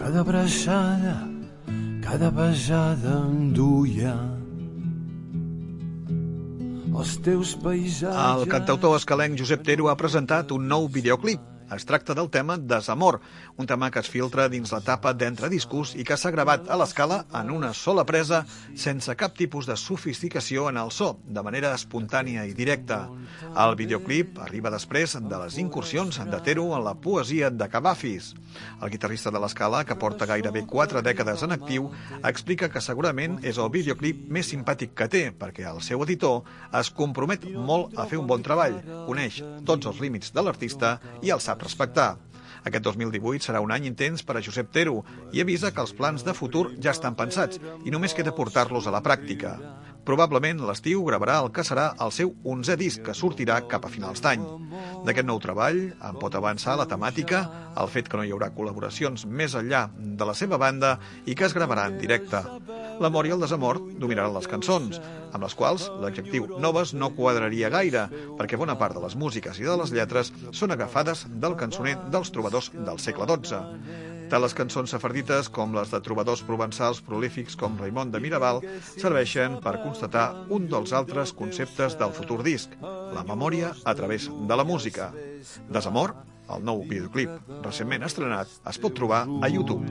cada abraçada, cada besada em duia els teus paisatges. El cantautor escalenc Josep Tero ha presentat un nou videoclip. Es tracta del tema Desamor, un tema que es filtra dins la tapa d'entrediscos i que s'ha gravat a l'escala en una sola presa, sense cap tipus de sofisticació en el so, de manera espontània i directa. El videoclip arriba després de les incursions de Tero en la poesia de Cavafis. El guitarrista de l'escala, que porta gairebé 4 dècades en actiu, explica que segurament és el videoclip més simpàtic que té, perquè el seu editor es compromet molt a fer un bon treball, coneix tots els límits de l'artista i els sap respectar. Aquest 2018 serà un any intens per a Josep Tero i avisa que els plans de futur ja estan pensats i només queda portar-los a la pràctica. Probablement l'estiu gravarà el que serà el seu 11è disc, que sortirà cap a finals d'any. D'aquest nou treball en pot avançar la temàtica, el fet que no hi haurà col·laboracions més enllà de la seva banda i que es gravarà en directe. L'amor i el desamor dominaran les cançons, amb les quals l'adjectiu noves no quadraria gaire, perquè bona part de les músiques i de les lletres són agafades del cançoner dels trobadors del segle XII. Tant les cançons sefardites com les de trobadors provençals prolífics com Raimon de Miraval serveixen per constatar un dels altres conceptes del futur disc, la memòria a través de la música. Desamor, el nou videoclip recentment estrenat, es pot trobar a YouTube.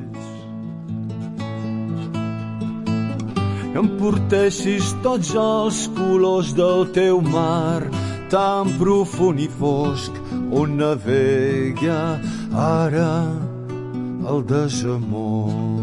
Em portessis tots els colors del teu mar, tan profund i fosc, on navega ara el desamor.